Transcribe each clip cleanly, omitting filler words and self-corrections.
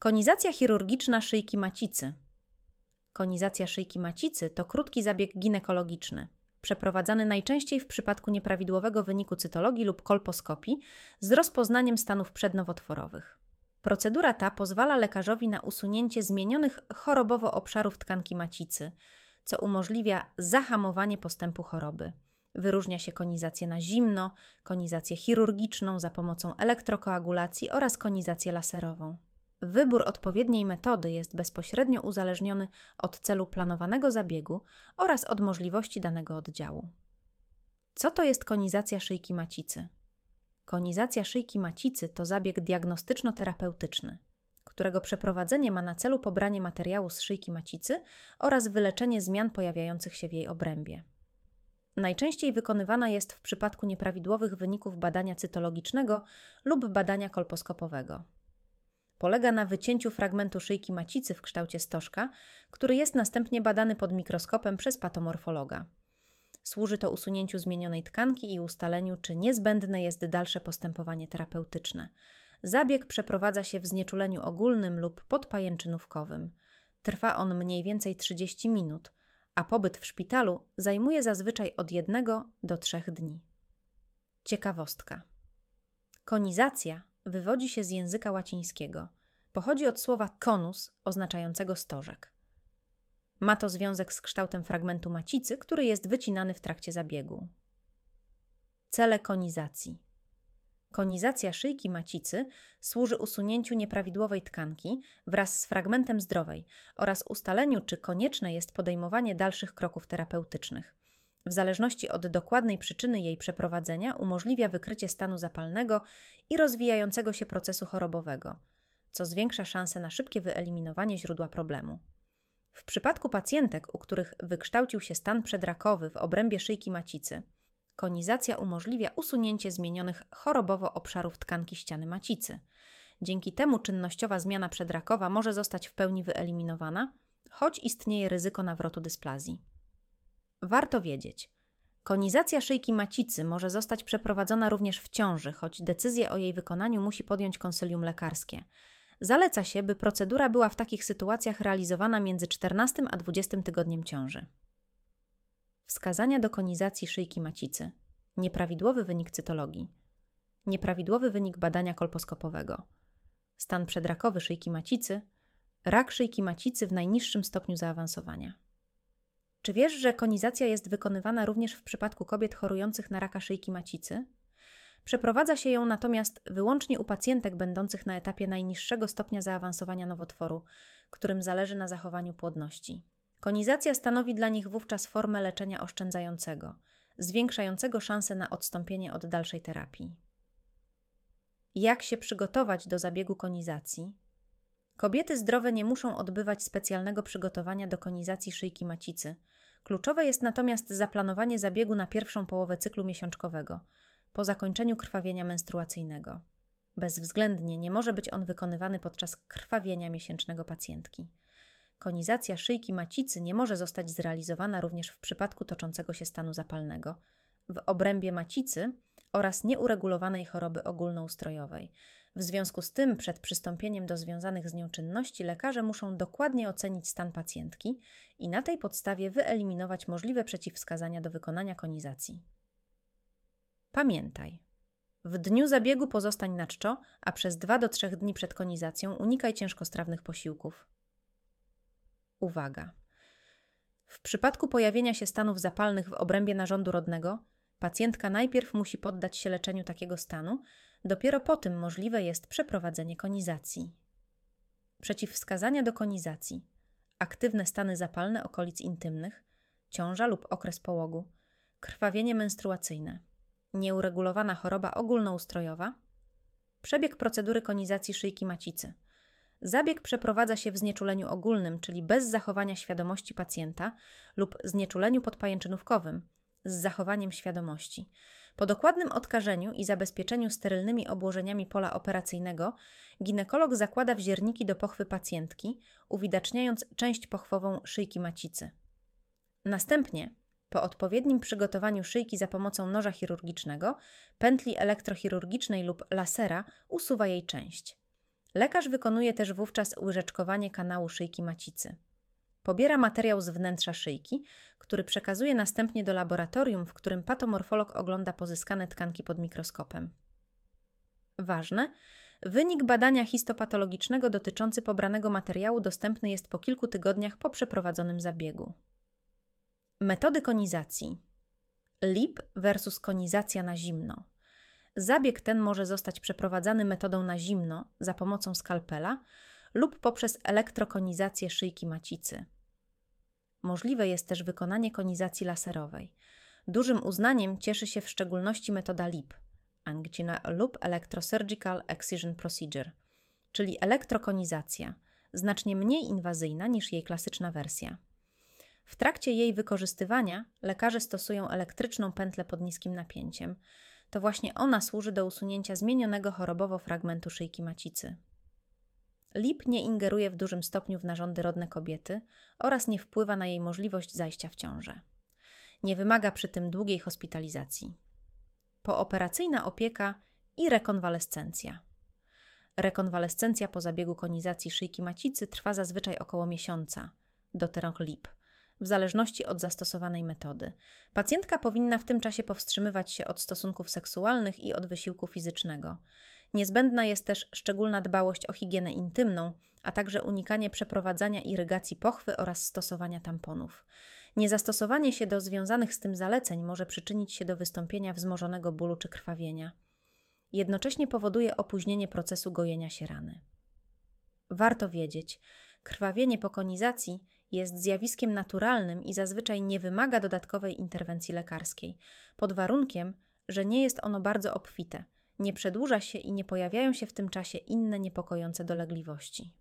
Konizacja chirurgiczna szyjki macicy. Konizacja szyjki macicy to krótki zabieg ginekologiczny, przeprowadzany najczęściej w przypadku nieprawidłowego wyniku cytologii lub kolposkopii z rozpoznaniem stanów przednowotworowych. Procedura ta pozwala lekarzowi na usunięcie zmienionych chorobowo obszarów tkanki macicy, co umożliwia zahamowanie postępu choroby. Wyróżnia się konizację na zimno, konizację chirurgiczną za pomocą elektrokoagulacji oraz konizację laserową. Wybór odpowiedniej metody jest bezpośrednio uzależniony od celu planowanego zabiegu oraz od możliwości danego oddziału. Co to jest konizacja szyjki macicy? Konizacja szyjki macicy to zabieg diagnostyczno-terapeutyczny, którego przeprowadzenie ma na celu pobranie materiału z szyjki macicy oraz wyleczenie zmian pojawiających się w jej obrębie. Najczęściej wykonywana jest w przypadku nieprawidłowych wyników badania cytologicznego lub badania kolposkopowego. Polega na wycięciu fragmentu szyjki macicy w kształcie stożka, który jest następnie badany pod mikroskopem przez patomorfologa. Służy to usunięciu zmienionej tkanki i ustaleniu, czy niezbędne jest dalsze postępowanie terapeutyczne. Zabieg przeprowadza się w znieczuleniu ogólnym lub podpajęczynówkowym. Trwa on mniej więcej 30 minut, a pobyt w szpitalu zajmuje zazwyczaj od 1 do 3 dni. Ciekawostka. Konizacja wywodzi się z języka łacińskiego. Pochodzi od słowa konus, oznaczającego stożek. Ma to związek z kształtem fragmentu macicy, który jest wycinany w trakcie zabiegu. Cele konizacji. Konizacja szyjki macicy służy usunięciu nieprawidłowej tkanki wraz z fragmentem zdrowej oraz ustaleniu, czy konieczne jest podejmowanie dalszych kroków terapeutycznych. W zależności od dokładnej przyczyny jej przeprowadzenia umożliwia wykrycie stanu zapalnego i rozwijającego się procesu chorobowego, co zwiększa szanse na szybkie wyeliminowanie źródła problemu. W przypadku pacjentek, u których wykształcił się stan przedrakowy w obrębie szyjki macicy, konizacja umożliwia usunięcie zmienionych chorobowo obszarów tkanki ściany macicy. Dzięki temu czynnościowa zmiana przedrakowa może zostać w pełni wyeliminowana, choć istnieje ryzyko nawrotu dysplazji. Warto wiedzieć, konizacja szyjki macicy może zostać przeprowadzona również w ciąży, choć decyzję o jej wykonaniu musi podjąć konsylium lekarskie. Zaleca się, by procedura była w takich sytuacjach realizowana między 14 a 20 tygodniem ciąży. Wskazania do konizacji szyjki macicy. Nieprawidłowy wynik cytologii. Nieprawidłowy wynik badania kolposkopowego. Stan przedrakowy szyjki macicy. Rak szyjki macicy w najniższym stopniu zaawansowania. Czy wiesz, że konizacja jest wykonywana również w przypadku kobiet chorujących na raka szyjki macicy? Przeprowadza się ją natomiast wyłącznie u pacjentek będących na etapie najniższego stopnia zaawansowania nowotworu, którym zależy na zachowaniu płodności. Konizacja stanowi dla nich wówczas formę leczenia oszczędzającego, zwiększającego szanse na odstąpienie od dalszej terapii. Jak się przygotować do zabiegu konizacji? Kobiety zdrowe nie muszą odbywać specjalnego przygotowania do konizacji szyjki macicy. Kluczowe jest natomiast zaplanowanie zabiegu na pierwszą połowę cyklu miesiączkowego, po zakończeniu krwawienia menstruacyjnego. Bezwzględnie nie może być on wykonywany podczas krwawienia miesięcznego pacjentki. Konizacja szyjki macicy nie może zostać zrealizowana również w przypadku toczącego się stanu zapalnego, w obrębie macicy oraz nieuregulowanej choroby ogólnoustrojowej. W związku z tym przed przystąpieniem do związanych z nią czynności lekarze muszą dokładnie ocenić stan pacjentki i na tej podstawie wyeliminować możliwe przeciwwskazania do wykonania konizacji. Pamiętaj, w dniu zabiegu pozostań na czczo, a przez 2 do 3 dni przed konizacją unikaj ciężkostrawnych posiłków. Uwaga! W przypadku pojawienia się stanów zapalnych w obrębie narządu rodnego, pacjentka najpierw musi poddać się leczeniu takiego stanu, dopiero po tym możliwe jest przeprowadzenie konizacji. Przeciwwskazania do konizacji: aktywne stany zapalne okolic intymnych, ciąża lub okres połogu, krwawienie menstruacyjne, nieuregulowana choroba ogólnoustrojowa, przebieg procedury konizacji szyjki macicy. Zabieg przeprowadza się w znieczuleniu ogólnym, czyli bez zachowania świadomości pacjenta lub znieczuleniu podpajęczynówkowym z zachowaniem świadomości. Po dokładnym odkażeniu i zabezpieczeniu sterylnymi obłożeniami pola operacyjnego ginekolog zakłada wzierniki do pochwy pacjentki, uwidaczniając część pochwową szyjki macicy. Następnie, po odpowiednim przygotowaniu szyjki za pomocą noża chirurgicznego, pętli elektrochirurgicznej lub lasera usuwa jej część. Lekarz wykonuje też wówczas łyżeczkowanie kanału szyjki macicy. Pobiera materiał z wnętrza szyjki, który przekazuje następnie do laboratorium, w którym patomorfolog ogląda pozyskane tkanki pod mikroskopem. Ważne, wynik badania histopatologicznego dotyczący pobranego materiału dostępny jest po kilku tygodniach po przeprowadzonym zabiegu. Metody konizacji. LIP versus konizacja na zimno. Zabieg ten może zostać przeprowadzany metodą na zimno za pomocą skalpela lub poprzez elektrokonizację szyjki macicy. Możliwe jest też wykonanie konizacji laserowej. Dużym uznaniem cieszy się w szczególności metoda LIP, angielska Loop Electrosurgical Excision Procedure, czyli elektrokonizacja, znacznie mniej inwazyjna niż jej klasyczna wersja. W trakcie jej wykorzystywania lekarze stosują elektryczną pętlę pod niskim napięciem. To właśnie ona służy do usunięcia zmienionego chorobowo fragmentu szyjki macicy. LIP nie ingeruje w dużym stopniu w narządy rodne kobiety oraz nie wpływa na jej możliwość zajścia w ciążę. Nie wymaga przy tym długiej hospitalizacji. Pooperacyjna opieka i rekonwalescencja. Rekonwalescencja po zabiegu konizacji szyjki macicy trwa zazwyczaj około miesiąca, doterong LIP, w zależności od zastosowanej metody. Pacjentka powinna w tym czasie powstrzymywać się od stosunków seksualnych i od wysiłku fizycznego. Niezbędna jest też szczególna dbałość o higienę intymną, a także unikanie przeprowadzania irygacji pochwy oraz stosowania tamponów. Niezastosowanie się do związanych z tym zaleceń może przyczynić się do wystąpienia wzmożonego bólu czy krwawienia. Jednocześnie powoduje opóźnienie procesu gojenia się rany. Warto wiedzieć, krwawienie po konizacji jest zjawiskiem naturalnym i zazwyczaj nie wymaga dodatkowej interwencji lekarskiej, pod warunkiem, że nie jest ono bardzo obfite, nie przedłuża się i nie pojawiają się w tym czasie inne niepokojące dolegliwości.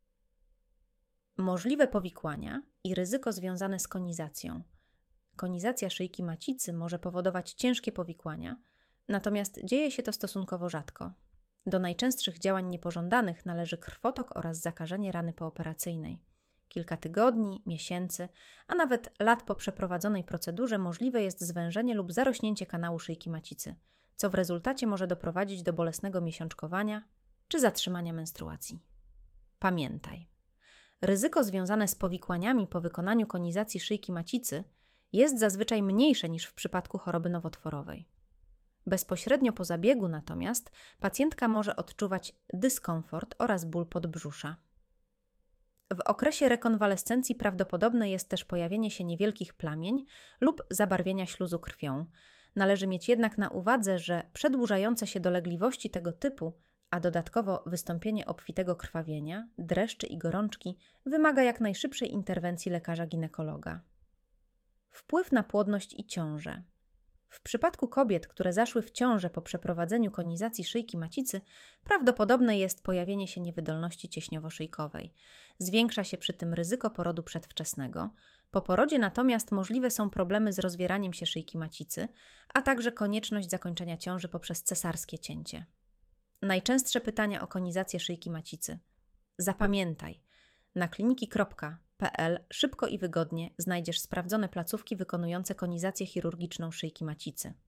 Możliwe powikłania i ryzyko związane z konizacją. Konizacja szyjki macicy może powodować ciężkie powikłania, natomiast dzieje się to stosunkowo rzadko. Do najczęstszych działań niepożądanych należy krwotok oraz zakażenie rany pooperacyjnej. Kilka tygodni, miesięcy, a nawet lat po przeprowadzonej procedurze możliwe jest zwężenie lub zarośnięcie kanału szyjki macicy, co w rezultacie może doprowadzić do bolesnego miesiączkowania czy zatrzymania menstruacji. Pamiętaj, ryzyko związane z powikłaniami po wykonaniu konizacji szyjki macicy jest zazwyczaj mniejsze niż w przypadku choroby nowotworowej. Bezpośrednio po zabiegu natomiast pacjentka może odczuwać dyskomfort oraz ból podbrzusza. W okresie rekonwalescencji prawdopodobne jest też pojawienie się niewielkich plamień lub zabarwienia śluzu krwią. Należy mieć jednak na uwadze, że przedłużające się dolegliwości tego typu, a dodatkowo wystąpienie obfitego krwawienia, dreszczy i gorączki wymaga jak najszybszej interwencji lekarza ginekologa. Wpływ na płodność i ciążę. W przypadku kobiet, które zaszły w ciążę po przeprowadzeniu konizacji szyjki macicy, prawdopodobne jest pojawienie się niewydolności cieśniowo-szyjkowej. Zwiększa się przy tym ryzyko porodu przedwczesnego. Po porodzie natomiast możliwe są problemy z rozwieraniem się szyjki macicy, a także konieczność zakończenia ciąży poprzez cesarskie cięcie. Najczęstsze pytania o konizację szyjki macicy. Zapamiętaj, na kliniki.pl szybko i wygodnie znajdziesz sprawdzone placówki wykonujące konizację chirurgiczną szyjki macicy.